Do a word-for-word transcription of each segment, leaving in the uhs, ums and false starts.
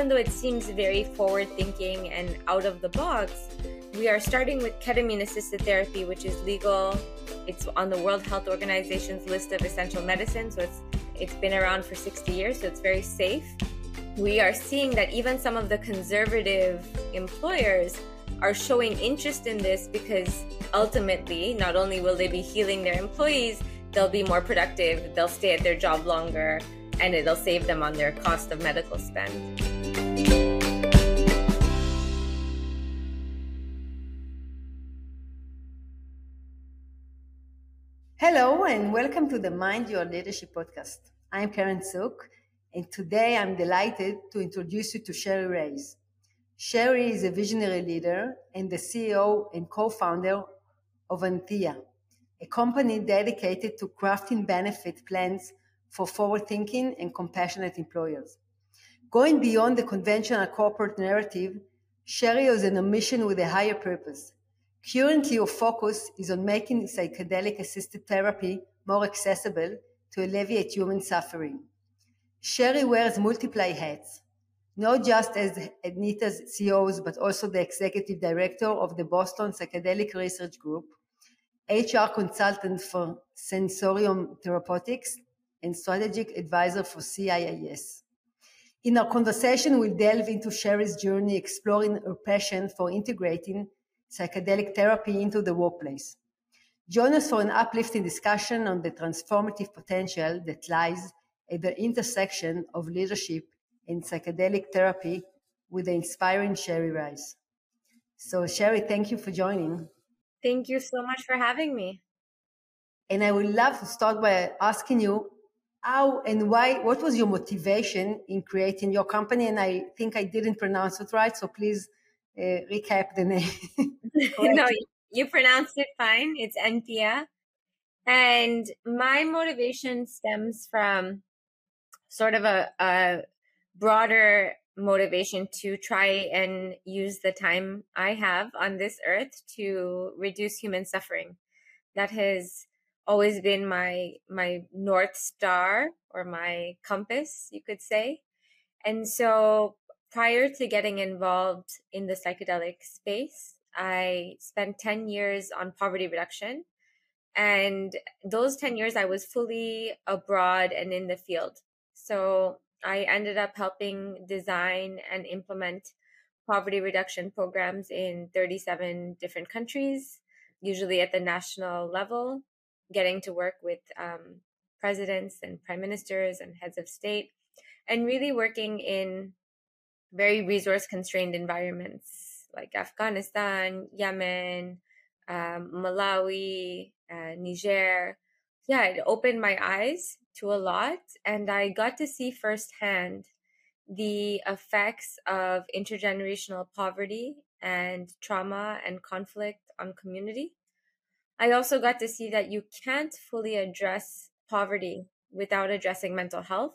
even though it seems very forward-thinking and out of the box, we are starting with ketamine-assisted therapy, which is legal. It's on the World Health Organization's list of essential medicines, so it's it's been around for sixty years, so it's very safe. We are seeing that even some of the conservative employers are showing interest in this because ultimately, not only will they be healing their employees, they'll be more productive, they'll stay at their job longer, and it'll save them on their cost of medical spend. Hello and welcome to the Mind Your Leadership podcast. I'm Karen Suk, and today I'm delighted to introduce you to Sherry Reyes. Sherry is a visionary leader and the C E O and co-founder of Antia, a company dedicated to crafting benefit plans for forward-thinking and compassionate employers. Going beyond the conventional corporate narrative, Sherry is on a mission with a higher purpose. Currently, your focus is on making psychedelic-assisted therapy more accessible to alleviate human suffering. Sherry wears multiple hats, not just as Anita's C E O, but also the executive director of the Boston Psychedelic Research Group, H R consultant for Sensorium Therapeutics, and strategic advisor for C I I S. In our conversation, we'll delve into Sherry's journey, exploring her passion for integrating psychedelic therapy into the workplace. Join us for an uplifting discussion on the transformative potential that lies at the intersection of leadership and psychedelic therapy with the inspiring Sherry Reyes. So, Sherry, thank you for joining. Thank you so much for having me. And I would love to start by asking you how and why, what was your motivation in creating your company? And I think I didn't pronounce it right, so please uh, recap the name. No, you pronounced it fine. It's Antia. And my motivation stems from sort of a, a broader motivation to try and use the time I have on this earth to reduce human suffering. That has always been my my North Star, or my compass, you could say. And so prior to getting involved in the psychedelic space, I spent ten years on poverty reduction. And those ten years I was fully abroad and in the field. So I ended up helping design and implement poverty reduction programs in thirty-seven different countries, usually at the national level, getting to work with um, presidents and prime ministers and heads of state, and really working in very resource-constrained environments like Afghanistan, Yemen, um, Malawi, uh, Niger. Yeah, it opened my eyes to a lot, and I got to see firsthand the effects of intergenerational poverty and trauma and conflict on community. I also got to see that you can't fully address poverty without addressing mental health.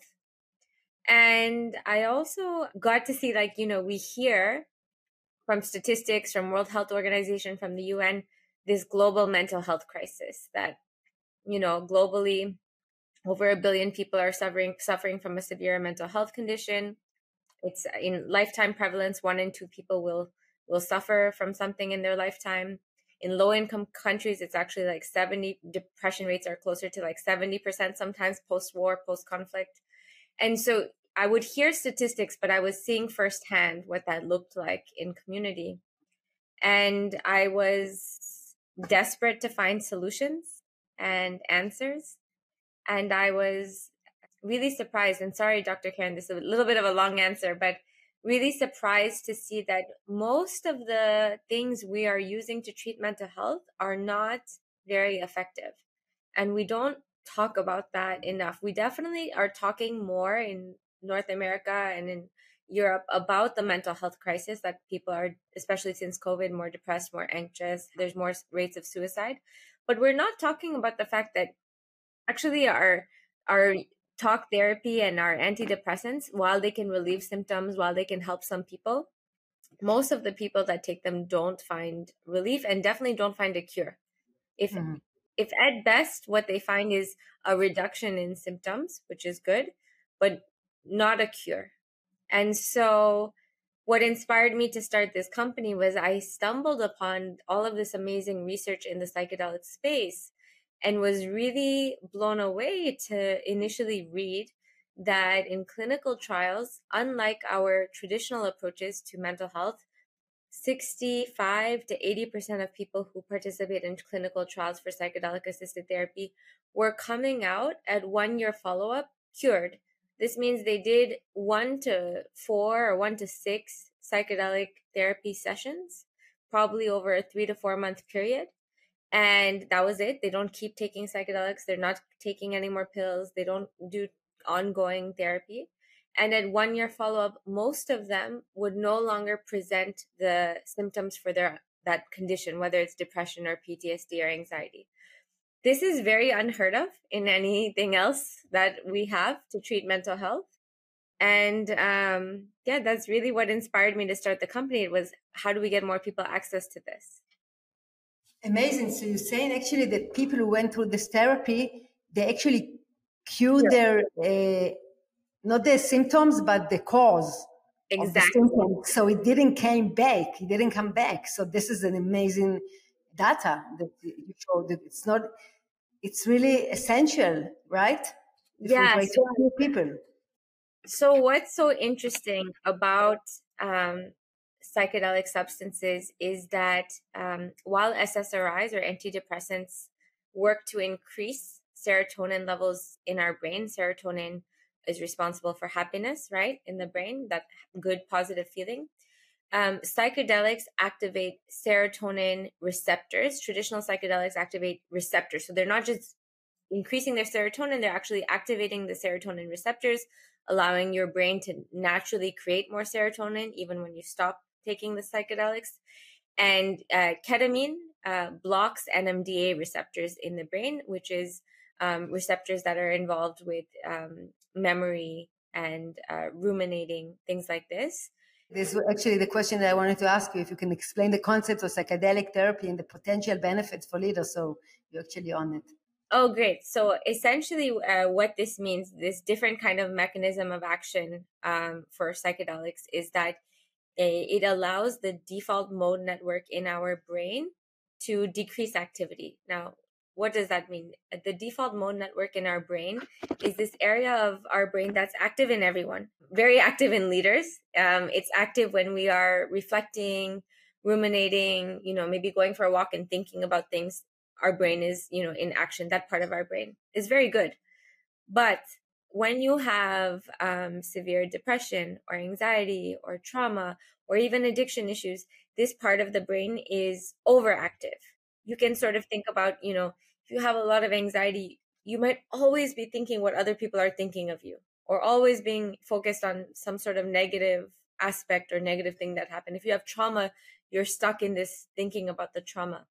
And I also got to see, like, you know, we hear from statistics, from World Health Organization, from the U N, this global mental health crisis that, you know, globally, over a billion people are suffering suffering from a severe mental health condition. It's in lifetime prevalence, one in two people will will suffer from something in their lifetime. In low-income countries, it's actually like seventy, depression rates are closer to like seventy percent sometimes post-war, post-conflict. And so I would hear statistics, but I was seeing firsthand what that looked like in community. And I was desperate to find solutions and answers. And I was really surprised, and sorry, Doctor Karen, this is a little bit of a long answer, but really surprised to see that most of the things we are using to treat mental health are not very effective. And we don't talk about that enough. We definitely are talking more in North America and in Europe about the mental health crisis, that people are, especially since COVID, more depressed, more anxious. There's more rates of suicide. But we're not talking about the fact that actually our our talk therapy and our antidepressants, while they can relieve symptoms, while they can help some people, most of the people that take them don't find relief and definitely don't find a cure. If mm-hmm. if at best what they find is a reduction in symptoms, which is good, but not a cure. And so what inspired me to start this company was I stumbled upon all of this amazing research in the psychedelic space and was really blown away to initially read that in clinical trials, unlike our traditional approaches to mental health, sixty-five to eighty percent of people who participate in clinical trials for psychedelic assisted therapy were coming out at one year follow-up cured. This means they did one to four or one to six psychedelic therapy sessions, probably over a three to four month period. And that was it. They don't keep taking psychedelics. They're not taking any more pills. They don't do ongoing therapy. And at one year follow-up, most of them would no longer present the symptoms for their that condition, whether it's depression or P T S D or anxiety. This is very unheard of in anything else that we have to treat mental health. And um, yeah, that's really what inspired me to start the company. It was, how do we get more people access to this? Amazing. So you're saying actually that people who went through this therapy, they actually cured their, uh, not their symptoms, but the cause exactly. of the symptoms. So it didn't came back. It didn't come back. So this is an amazing data that you showed. That it's not, it's really essential, right? Yeah. So, people. So what's so interesting about um, psychedelic substances is that um, while S S R Is or antidepressants work to increase serotonin levels in our brain, serotonin is responsible for happiness, right, in the brain, that good positive feeling. Um, psychedelics activate serotonin receptors. Traditional psychedelics activate receptors. So they're not just increasing their serotonin, they're actually activating the serotonin receptors, allowing your brain to naturally create more serotonin even when you stop taking the psychedelics. And uh, ketamine uh, blocks N M D A receptors in the brain, which is um, receptors that are involved with um, memory and uh, ruminating, things like this. This is actually the question that I wanted to ask you, if you can explain the concept of psychedelic therapy and the potential benefits for leaders. So you're actually on it. Oh, great. So essentially uh, what this means, this different kind of mechanism of action um, for psychedelics is that a, it allows the default mode network in our brain to decrease activity. Now, what does that mean? The default mode network in our brain is this area of our brain that's active in everyone, very active in leaders. Um, it's active when we are reflecting, ruminating, you know, maybe going for a walk and thinking about things. Our brain is, you know, in action. That part of our brain is very good. But when you have um, severe depression or anxiety or trauma or even addiction issues, this part of the brain is overactive. You can sort of think about, you know, if you have a lot of anxiety, you might always be thinking what other people are thinking of you, or always being focused on some sort of negative aspect or negative thing that happened. If you have trauma, you're stuck in this thinking about the trauma.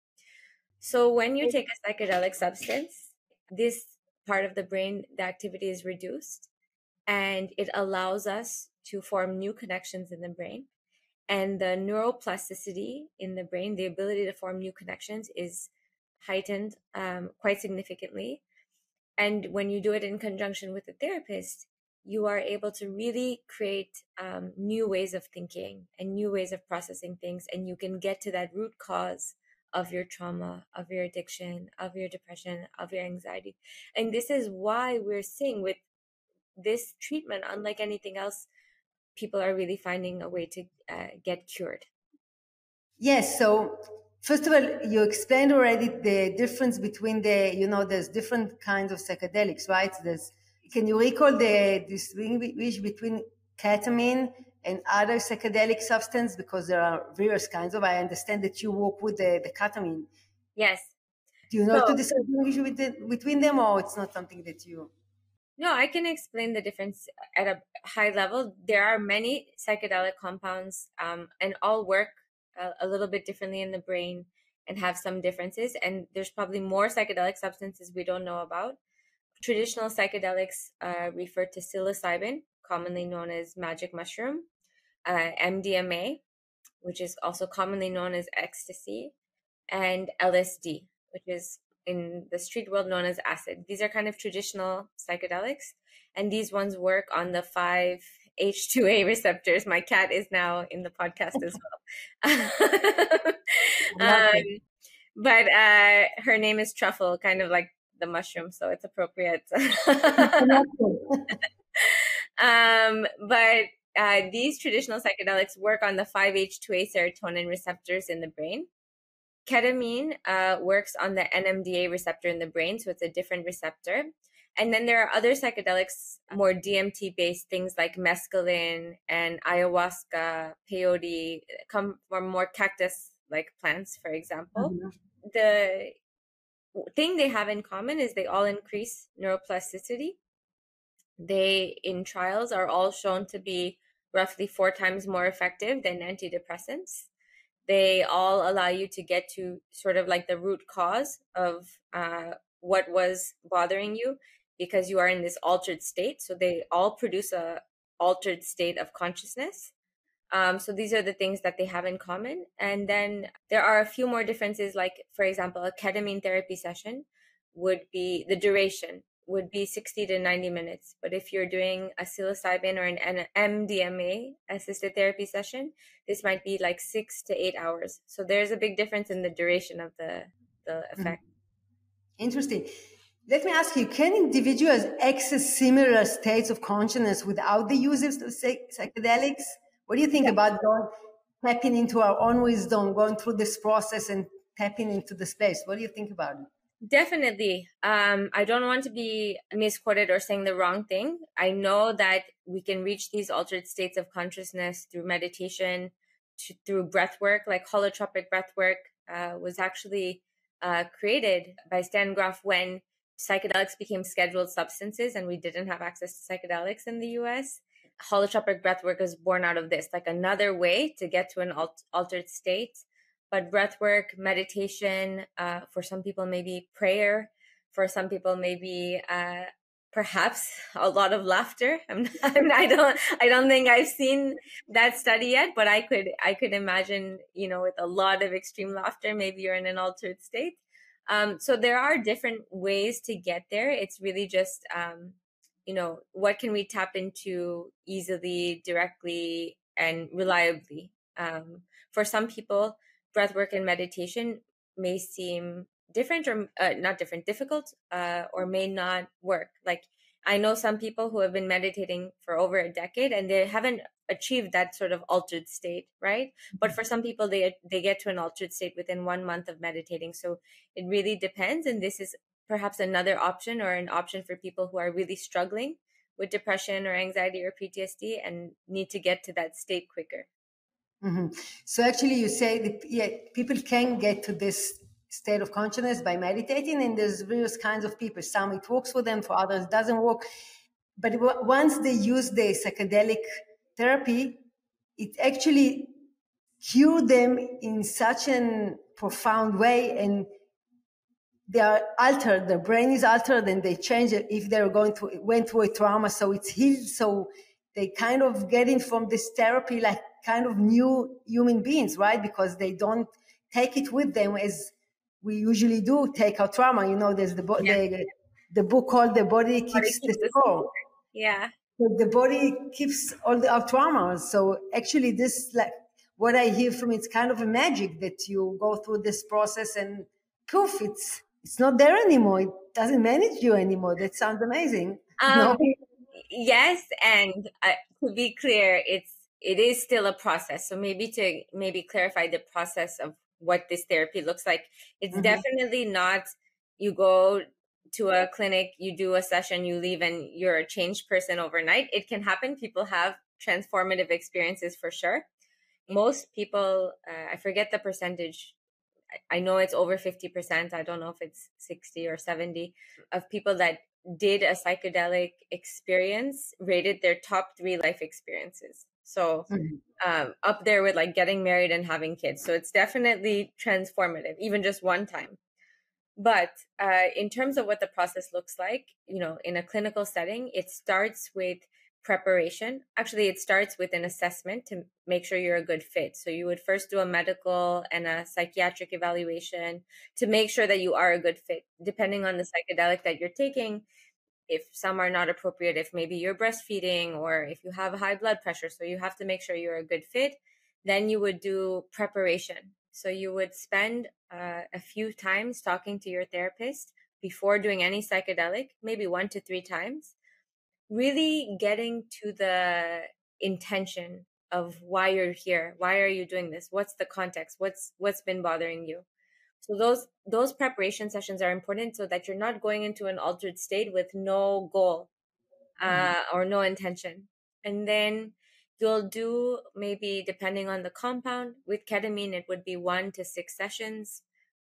So when you take a psychedelic substance, this part of the brain, the activity is reduced, and it allows us to form new connections in the brain. And the neuroplasticity in the brain, the ability to form new connections, is heightened um, quite significantly. And when you do it in conjunction with a therapist, you are able to really create um, new ways of thinking and new ways of processing things. And you can get to that root cause of your trauma, of your addiction, of your depression, of your anxiety. And this is why we're seeing with this treatment, unlike anything else, people are really finding a way to uh, get cured. Yes. So first of all, you explained already the difference between the, you know, there's different kinds of psychedelics, right? There's, can you recall the distinguish between ketamine and other psychedelic substance? Because there are various kinds of, I understand that you work with the, the ketamine. Yes. Do you know so, to distinguish with the, between them, or it's not something that you... No, I can explain the difference at a high level. There are many psychedelic compounds um, and all work a, a little bit differently in the brain and have some differences. And there's probably more psychedelic substances we don't know about. Traditional psychedelics uh, refer to psilocybin, commonly known as magic mushroom, uh, M D M A, which is also commonly known as ecstasy, and L S D, which is in the street world known as acid. These are kind of traditional psychedelics, and these ones work on the five H two A receptors. My cat is now in the podcast as well. um, but uh, her name is Truffle, kind of like the mushroom, so it's appropriate. um, but uh, these traditional psychedelics work on the five H two A serotonin receptors in the brain. Ketamine uh, works on the N M D A receptor in the brain, so it's a different receptor. And then there are other psychedelics, more D M T-based things like mescaline and ayahuasca, peyote, come from more cactus-like plants, for example. Mm-hmm. The thing they have in common is they all increase neuroplasticity. They, in trials, are all shown to be roughly four times more effective than antidepressants. They all allow you to get to sort of like the root cause of uh, what was bothering you, because you are in this altered state. So they all produce a altered state of consciousness. Um, so these are the things that they have in common. And then there are a few more differences, like, for example, a ketamine therapy session would be, the duration would be sixty to ninety minutes. But if you're doing a psilocybin or an M D M A assisted therapy session, this might be like six to eight hours. So there's a big difference in the duration of the, the effect. Interesting. Let me ask you, can individuals access similar states of consciousness without the use of psychedelics? What do you think yeah. about going, tapping into our own wisdom, going through this process and tapping into the space? What do you think about it? Definitely. Um, I don't want to be misquoted or saying the wrong thing. I know that we can reach these altered states of consciousness through meditation, to, through breath work, like holotropic breath work uh, was actually uh, created by Stan Grof when psychedelics became scheduled substances and we didn't have access to psychedelics in the U S. Holotropic breath work is born out of this, like another way to get to an alt- altered state. But breath work, meditation, uh, for some people, maybe prayer. For some people, maybe uh, perhaps a lot of laughter. I'm not, I'm, I don't, I don't think I've seen that study yet, but I could, I could imagine, you know, with a lot of extreme laughter, maybe you're in an altered state. Um, so there are different ways to get there. It's really just, um, you know, what can we tap into easily, directly, and reliably? Um, for some people, breathwork and meditation may seem different or uh, not different, difficult, uh, or may not work. Like I know some people who have been meditating for over a decade and they haven't achieved that sort of altered state, right? Mm-hmm. But for some people, they they get to an altered state within one month of meditating. So it really depends. And this is perhaps another option, or an option for people who are really struggling with depression or anxiety or P T S D and need to get to that state quicker. Mm-hmm. So actually you say that yeah, people can get to this state of consciousness by meditating, and there's various kinds of people. Some it works for them, for others it doesn't work. But w- once they use the psychedelic therapy, it actually cures them in such a profound way, and they are altered, their brain is altered, and they change it if they're going to went through a trauma, so it's healed. So they kind of get in from this therapy like kind of new human beings, right? Because they don't take it with them as we usually do take our trauma. You know, there's the bo- yeah. the, the book called The Body Keeps, body keeps the Score. Yeah. So the body keeps all the, our traumas. So actually this, like what I hear from it's kind of a magic that you go through this process and poof, it's it's not there anymore. It doesn't manage you anymore. That sounds amazing. Um, no? Yes, and uh, to be clear, it's it is still a process. So maybe to maybe clarify the process of what this therapy looks like. It's mm-hmm. definitely not you go to a clinic, you do a session, you leave, and you're a changed person overnight. It can happen. People have transformative experiences for sure. Most people, uh, I forget the percentage. I know it's over fifty percent. I don't know if it's sixty or seventy of people that did a psychedelic experience rated their top three life experiences. So mm-hmm. um, up there with like getting married and having kids. So it's definitely transformative, even just one time. But uh, in terms of what the process looks like, you know, in a clinical setting, it starts with preparation. Actually, it starts with an assessment to make sure you're a good fit. So you would first do a medical and a psychiatric evaluation to make sure that you are a good fit. Depending on the psychedelic that you're taking, if some are not appropriate, if maybe you're breastfeeding or if you have high blood pressure, so you have to make sure you're a good fit, then you would do preparation. So you would spend uh, a few times talking to your therapist before doing any psychedelic, maybe one to three times, really getting to the intention of why you're here. Why are you doing this? What's the context? What's what's been bothering you? So those those preparation sessions are important so that you're not going into an altered state with no goal uh, mm-hmm. or no intention. And then you'll do, maybe depending on the compound, with ketamine, it would be one to six sessions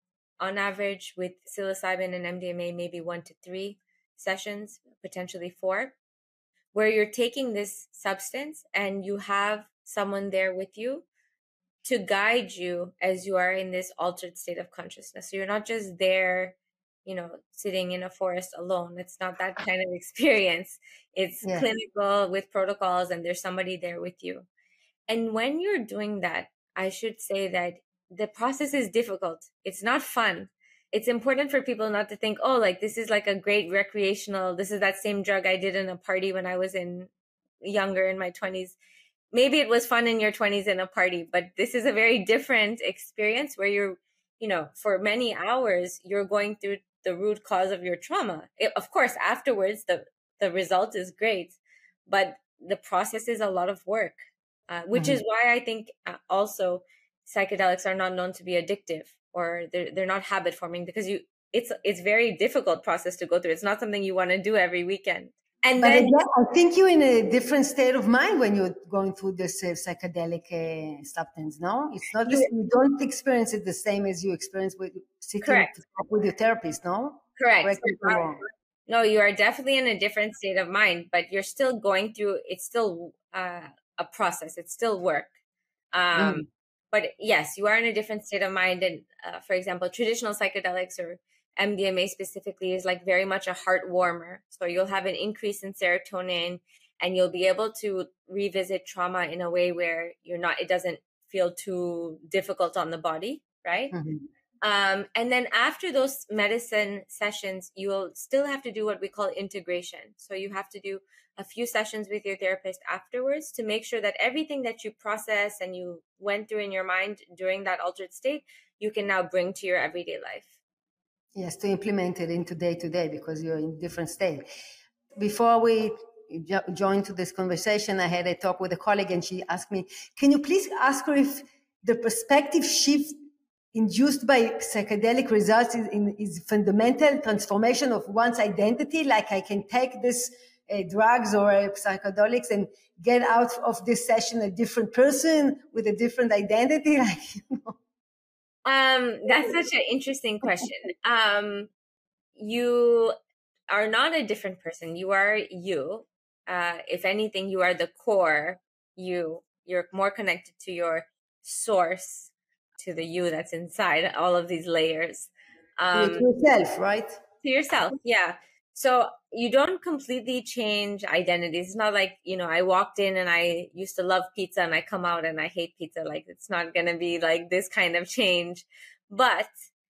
on average. With psilocybin and M D M A, maybe one to three sessions, potentially four, where you're taking this substance and you have someone there with you to guide you as you are in this altered state of consciousness. So you're not just there, you know, sitting in a forest alone. It's not that kind of experience. It's yeah. clinical with protocols, and there's somebody there with you. And when you're doing that, I should say that the process is difficult. It's not fun. It's important for people not to think, oh, like this is like a great recreational, this is that same drug I did in a party when I was in younger in my twenties. Maybe it was fun in your twenties in a party, but this is a very different experience where you're, you know, for many hours, you're going through the root cause of your trauma. It, of course, afterwards, the, the result is great, but the process is a lot of work, uh, which mm-hmm. is why I think uh, also psychedelics are not known to be addictive, or they're, they're not habit forming, because you, it's, it's very difficult process to go through. It's not something you want to do every weekend. And but then, again, I think you're in a different state of mind when you're going through this uh, psychedelic uh, substance. No, it's not. You, you don't experience it the same as you experience with sitting correct. with your therapist. No, correct. Um, no, you are definitely in a different state of mind, but you're still going through. It's still uh, a process. It's still work. Um, mm. But yes, you are in a different state of mind. And uh, for example, traditional psychedelics or M D M A specifically is like very much a heart warmer. So you'll have an increase in serotonin, and you'll be able to revisit trauma in a way where you're not, it doesn't feel too difficult on the body, right? Mm-hmm. Um, and then after those medicine sessions, you'll still have to do what we call integration. So you have to do a few sessions with your therapist afterwards to make sure that everything that you process and you went through in your mind during that altered state, you can now bring to your everyday life. Yes, to implement it into day to day, because you're in different state. Before we jo- joined to this conversation, I had a talk with a colleague, and she asked me, can you please ask her if the perspective shift induced by psychedelic results is, in, is fundamental transformation of one's identity? Like I can take this uh, drugs or uh, psychedelics and get out of this session a different person with a different identity? Like, you know. Um, that's such an interesting question. Um, you are not a different person. You are you. Uh, if anything, you are the core you. You're more connected to your source, to the you that's inside all of these layers. Um, to yourself, right? To yourself, yeah. So you don't completely change identities. It's not like, you know, I walked in and I used to love pizza and I come out and I hate pizza. Like, it's not going to be like this kind of change. But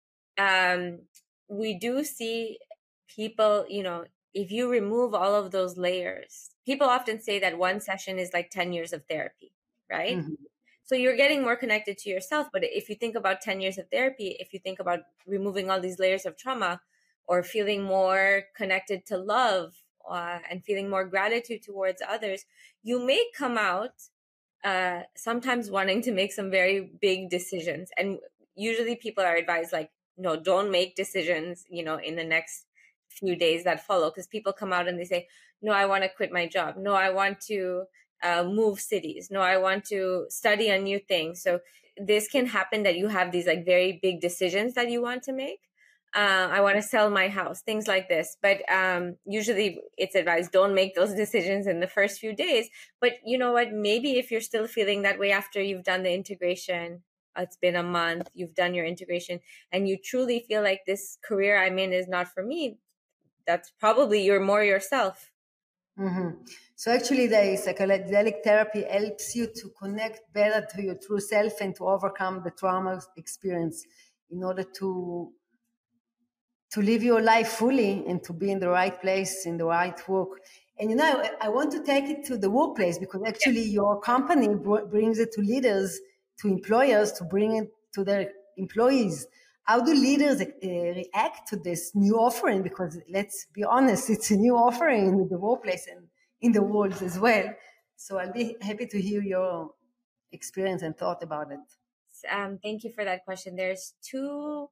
um, we do see people, you know, if you remove all of those layers, people often say that one session is like ten years of therapy, right? Mm-hmm. So you're getting more connected to yourself. But if you think about ten years of therapy, if you think about removing all these layers of trauma, or feeling more connected to love uh, and feeling more gratitude towards others, you may come out uh, sometimes wanting to make some very big decisions. And usually people are advised, like, no, don't make decisions, you know, in the next few days that follow. Because people come out and they say, no, I want to quit my job. No, I want to uh, move cities. No, I want to study a new thing. So this can happen that you have these like very big decisions that you want to make. Uh, I want to sell my house, things like this. But um, usually it's advised, don't make those decisions in the first few days. But you know what? Maybe if you're still feeling that way after you've done the integration, it's been a month, you've done your integration, and you truly feel like this career I'm in is not for me, that's probably you're more yourself. Mm-hmm. So actually the psychedelic therapy helps you to connect better to your true self and to overcome the trauma experience in order to to live your life fully and to be in the right place, in the right work. And you know, I, I want to take it to the workplace because actually your company br- brings it to leaders, to employers, to bring it to their employees. How do leaders uh, react to this new offering? Because let's be honest, it's a new offering in the workplace and in the world as well. So I'll be happy to hear your experience and thought about it. Um, thank you for that question. There's two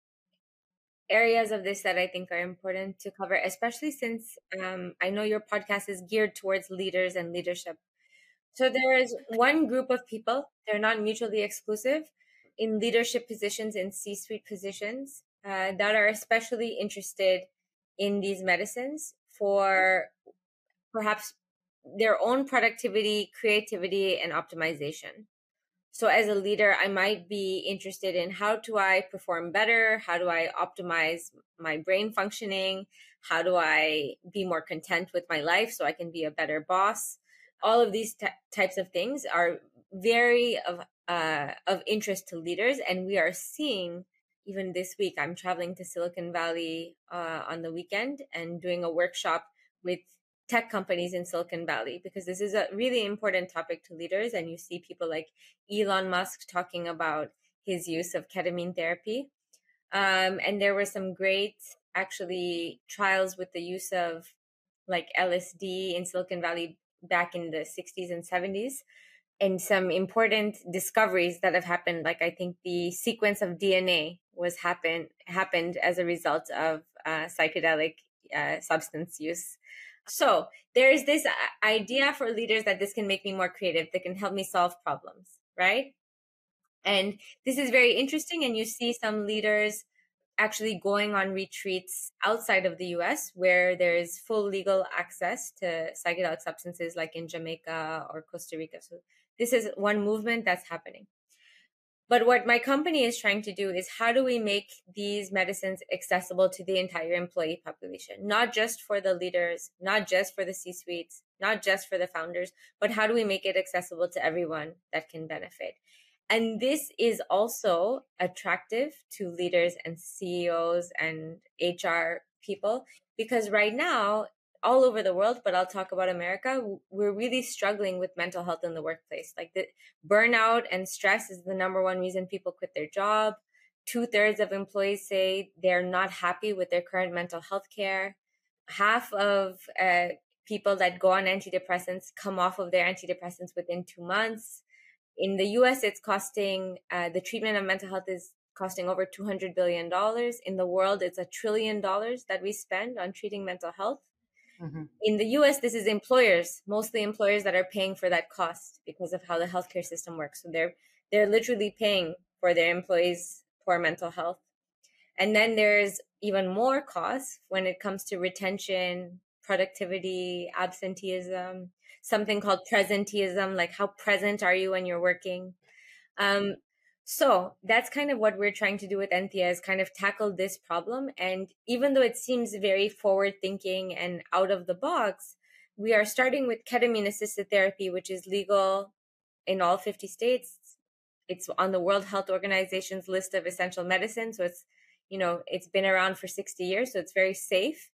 areas of this that I think are important to cover, especially since um, I know your podcast is geared towards leaders and leadership. So there is one group of people, they're not mutually exclusive, in leadership positions, in C-suite positions, uh, that are especially interested in these medicines for perhaps their own productivity, creativity, and optimization. So as a leader, I might be interested in how do I perform better? How do I optimize my brain functioning? How do I be more content with my life so I can be a better boss? All of these t- types of things are very of uh, of interest to leaders, and we are seeing even this week. I'm traveling to Silicon Valley uh, on the weekend and doing a workshop with tech companies in Silicon Valley, because this is a really important topic to leaders. And you see people like Elon Musk talking about his use of ketamine therapy. Um, and there were some great, actually, trials with the use of like L S D in Silicon Valley back in the sixties and seventies. And some important discoveries that have happened. Like I think the sequence of D N A was happen happened as a result of uh, psychedelic uh, substance use. So there's this idea for leaders that this can make me more creative, that can help me solve problems, right? And this is very interesting. And you see some leaders actually going on retreats outside of the U S where there is full legal access to psychedelic substances, like in Jamaica or Costa Rica. So this is one movement that's happening. But what my company is trying to do is how do we make these medicines accessible to the entire employee population, not just for the leaders, not just for the C-suites, not just for the founders, but how do we make it accessible to everyone that can benefit? And this is also attractive to leaders and C E Os and H R people, because right now, all over the world, but I'll talk about America, we're really struggling with mental health in the workplace. Like the burnout and stress is the number one reason people quit their job. Two thirds of employees say they're not happy with their current mental health care. Half of uh, people that go on antidepressants come off of their antidepressants within two months. In the U S, it's costing, uh, the treatment of mental health is costing over two hundred billion dollars. In the world, it's a trillion dollars that we spend on treating mental health. Mm-hmm. In the U S, this is employers, mostly employers that are paying for that cost because of how the healthcare system works. So they're they're literally paying for their employees' poor mental health. And then there's even more costs when it comes to retention, productivity, absenteeism, something called presenteeism, like how present are you when you're working? Um, so that's kind of what we're trying to do with Enthea, is kind of tackle this problem. And even though it seems very forward thinking and out of the box, we are starting with ketamine assisted therapy, which is legal in all fifty states. It's on the World Health Organization's list of essential medicine. So it's, you know, it's been around for sixty years. So it's very safe.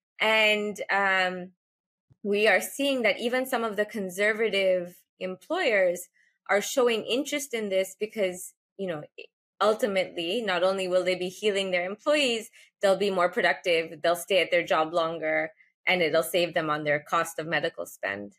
And um, we are seeing that even some of the conservative employers are showing interest in this because, you know, ultimately, not only will they be healing their employees, they'll be more productive, they'll stay at their job longer, and it'll save them on their cost of medical spend.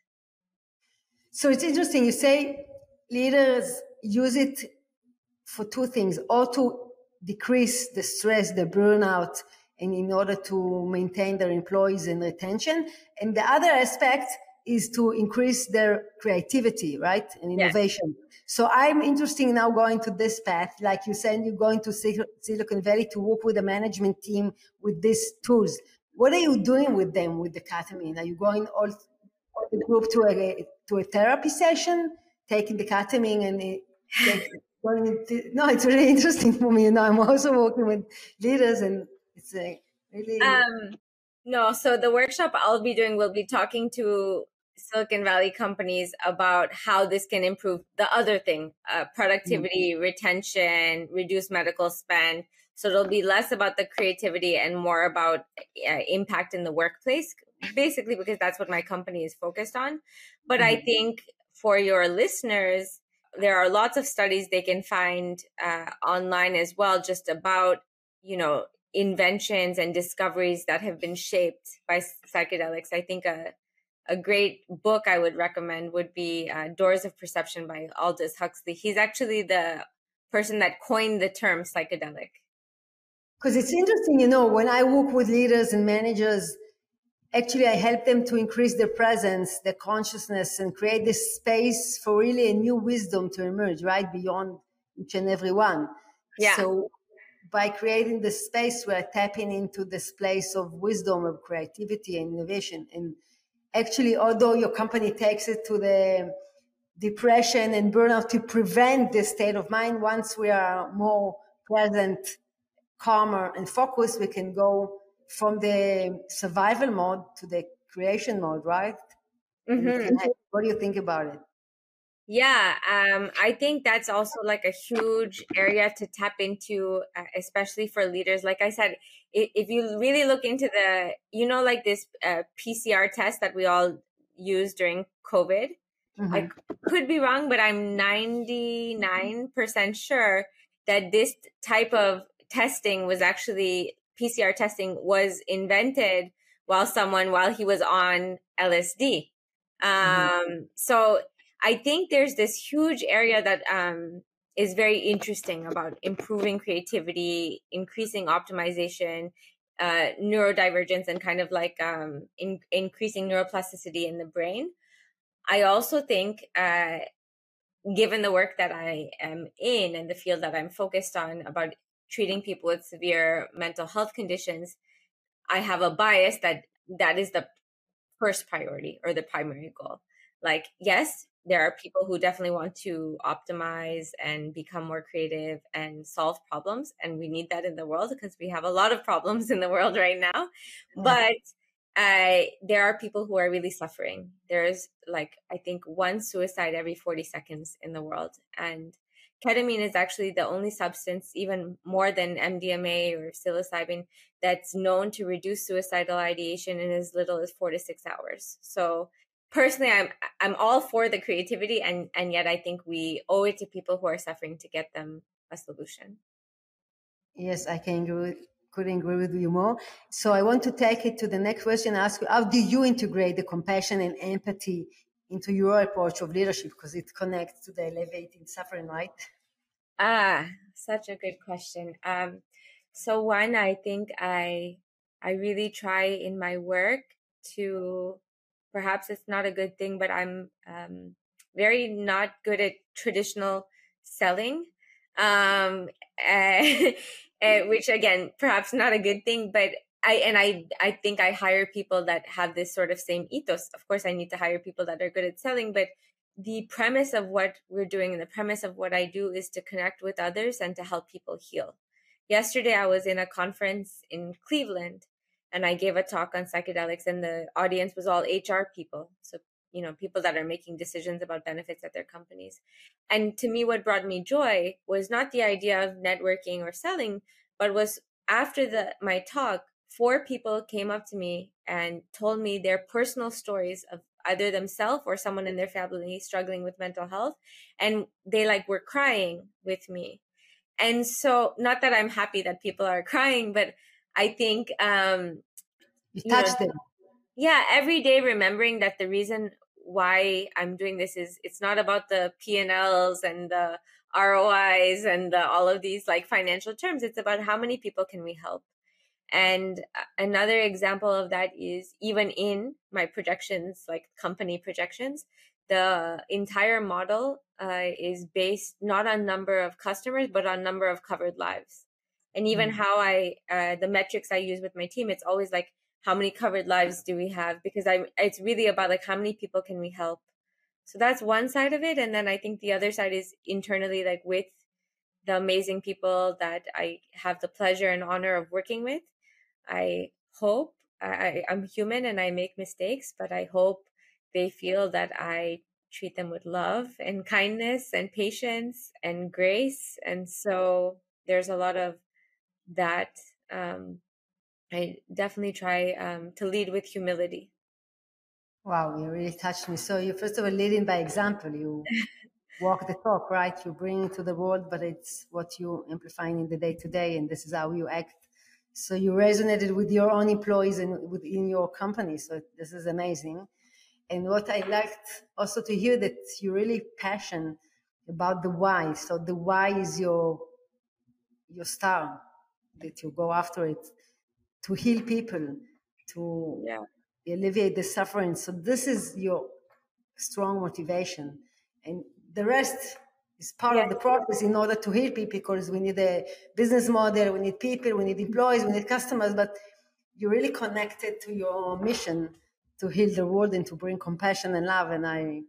So it's interesting. You say leaders use it for two things, or to decrease the stress, the burnout, and in order to maintain their employees and retention. And the other aspect is to increase their creativity, right? And innovation. Yeah. So I'm interested in now going to this path. Like you said, you're going to Silicon Valley to work with the management team with these tools. What are you doing with them, with the ketamine? Are you going all, all the group to a, to a therapy session, taking the ketamine and it, like, no, it's really interesting for me. You know, I'm also working with leaders, and it's a really um no. So the workshop I'll be doing will be talking to Silicon Valley companies about how this can improve the other thing, uh, productivity, mm-hmm. retention, reduce medical spend. So it'll be less about the creativity and more about uh, impact in the workplace, basically because that's what my company is focused on. But mm-hmm. I think for your listeners, there are lots of studies they can find uh, online as well, just about, you know, inventions and discoveries that have been shaped by psychedelics. I think a, a great book I would recommend would be uh, Doors of Perception by Aldous Huxley. He's actually the person that coined the term psychedelic. Because it's interesting, you know, when I work with leaders and managers, actually I help them to increase their presence, their consciousness, and create this space for really a new wisdom to emerge, right, beyond each and every one. Yeah. So by creating this space, we're tapping into this place of wisdom, of creativity and innovation. And actually, although your company takes it to the depression and burnout to prevent this state of mind, once we are more present, calmer and focused, we can go from the survival mode to the creation mode, right? Mm-hmm. What do you think about it? Yeah, um, I think that's also like a huge area to tap into, uh, especially for leaders. Like I said, if, if you really look into the, you know, like this uh, P C R test that we all use during COVID, mm-hmm. I could be wrong, but I'm ninety-nine percent sure that this type of testing was actually, P C R testing was invented while someone, while he was on L S D. Um, mm-hmm. So I think there's this huge area that um, is very interesting about improving creativity, increasing optimization, uh, neurodivergence, and kind of like um, in, increasing neuroplasticity in the brain. I also think, uh, given the work that I am in and the field that I'm focused on about treating people with severe mental health conditions, I have a bias that that is the first priority or the primary goal. Like, yes, there are people who definitely want to optimize and become more creative and solve problems. And we need that in the world because we have a lot of problems in the world right now. Yeah. But uh, there are people who are really suffering. There's like, I think one suicide every forty seconds in the world. And ketamine is actually the only substance, even more than M D M A or psilocybin, that's known to reduce suicidal ideation in as little as four to six hours. So personally, I'm I'm all for the creativity, and and yet I think we owe it to people who are suffering to get them a solution. Yes, I can agree with, couldn't agree with you more. So I want to take it to the next question. Ask you, how do you integrate the compassion and empathy into your approach of leadership? Because it connects to the elevating suffering, right? Ah, such a good question. Um, so one, I think I I really try in my work to, perhaps it's not a good thing, but I'm um, very not good at traditional selling, um, uh, which again, perhaps not a good thing, but I and I I think I hire people that have this sort of same ethos. Of course, I need to hire people that are good at selling, but the premise of what we're doing and the premise of what I do is to connect with others and to help people heal. Yesterday, I was in a conference in Cleveland and I gave a talk on psychedelics, and the audience was all H R people. So, you know, people that are making decisions about benefits at their companies. And to me, what brought me joy was not the idea of networking or selling, but was after the my talk, four people came up to me and told me their personal stories of either themselves or someone in their family struggling with mental health. And they like were crying with me. And so, not that I'm happy that people are crying, but I think, um, you touched them. Yeah, every day remembering that the reason why I'm doing this is it's not about the P and L's and the R O Is and the, all of these like financial terms. It's about how many people can we help. And another example of that is even in my projections, like company projections, the entire model uh, is based not on number of customers, but on number of covered lives. And even mm-hmm. how I, uh, the metrics I use with my team, it's always like, how many covered lives do we have? Because I, it's really about like, how many people can we help? So that's one side of it. And then I think the other side is internally, like with the amazing people that I have the pleasure and honor of working with. I hope I, I'm human and I make mistakes, but I hope they feel that I treat them with love and kindness and patience and grace. And so there's a lot of that. Um, I definitely try um, to lead with humility. Wow, you really touched me. So you first of all leading by example. You walk the talk, right? You bring it to the world, but it's what you amplifying in the day to day, and this is how you act. So you resonated with your own employees and within your company. So this is amazing. And what I liked also to hear that you're really passionate about the why. So the why is your your star, that you go after it to heal people, to Yeah. alleviate the suffering. So this is your strong motivation. And the rest is part Yeah. of the process in order to heal people, because we need a business model, we need people, we need employees, we need customers, but you're really connected to your mission to heal the world and to bring compassion and love. And I,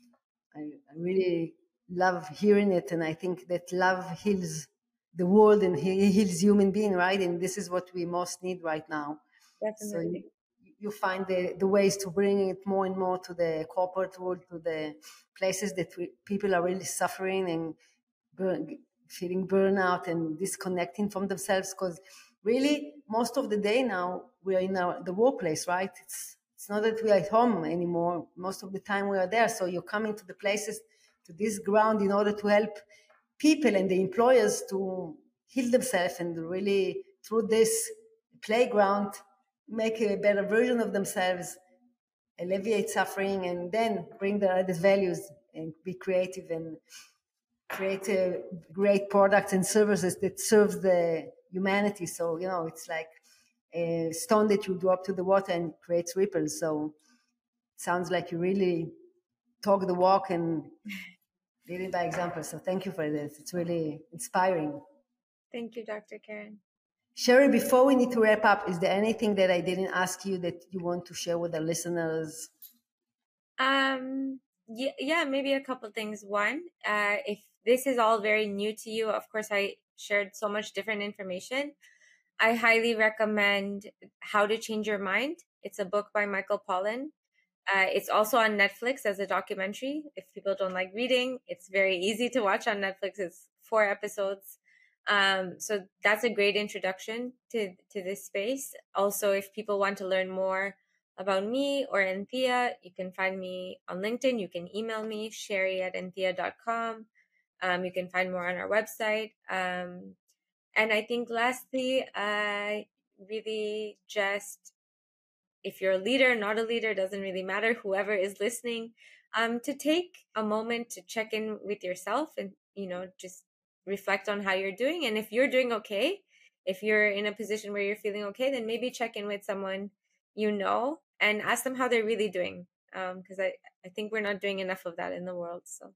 I, I really love hearing it. And I think that love heals the world and he heals human being, right? And this is what we most need right now. Definitely. So you, you find the, the ways to bring it more and more to the corporate world, to the places that we, people are really suffering and burn, feeling burnout and disconnecting from themselves. Because really, most of the day now, we are in our, the workplace, right? It's, it's not that we are at home anymore. Most of the time we are there. So you're coming to the places, to this ground in order to help people and the employers to heal themselves and really, through this playground, make a better version of themselves, alleviate suffering, and then bring their added values and be creative and create a great products and services that serve the humanity. So, you know, it's like a stone that you drop to the water and creates ripples. So it sounds like you really talk the walk and lead it by example. So thank you for this. It's really inspiring. Thank you, Doctor Karen. Sherry, before we need to wrap up, is there anything that I didn't ask you that you want to share with our listeners? Um, yeah, yeah, maybe a couple things. One, uh, if this is all very new to you, of course, I shared so much different information. I highly recommend How to Change Your Mind. It's a book by Michael Pollan. Uh, it's also on Netflix as a documentary. If people don't like reading, it's very easy to watch on Netflix. It's four episodes. Um, so that's a great introduction to, to this space. Also, if people want to learn more about me or Anthea, you can find me on LinkedIn. You can email me, sherry at anthea dot com. Um, you can find more on our website. Um, and I think lastly, I uh, really just, if you're a leader, not a leader, doesn't really matter, whoever is listening, um, to take a moment to check in with yourself and, you know, just reflect on how you're doing. And if you're doing okay, if you're in a position where you're feeling okay, then maybe check in with someone you know and ask them how they're really doing. Um, because I, I think we're not doing enough of that in the world. So,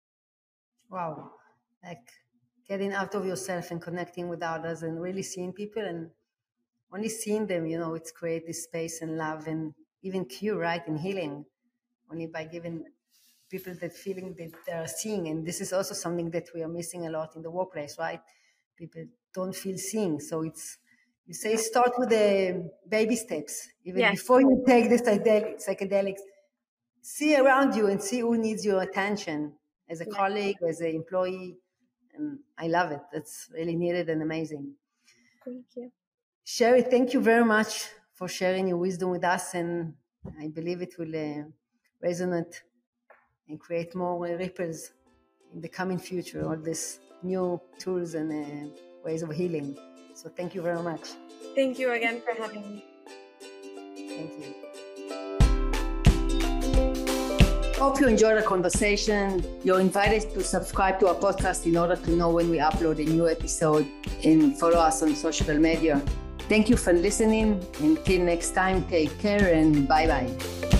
wow, like getting out of yourself and connecting with others and really seeing people and only seeing them, you know, it's create this space and love and even cure, right, and healing. Only by giving people that feeling that they're seeing. And this is also something that we are missing a lot in the workplace, right? People don't feel seen. So it's, you say, start with the baby steps. Even yeah. before you take the psychedelics, see around you and see who needs your attention as a yeah. colleague, as an employee. And I love it. That's really needed and amazing. Thank you. Sherry, thank you very much for sharing your wisdom with us. And I believe it will uh, resonate and create more uh, ripples in the coming future, all these new tools and uh, ways of healing. So thank you very much. Thank you again for having me. Thank you. Hope you enjoyed the conversation. You're invited to subscribe to our podcast in order to know when we upload a new episode and follow us on social media. Thank you for listening. Until next time, take care and bye-bye.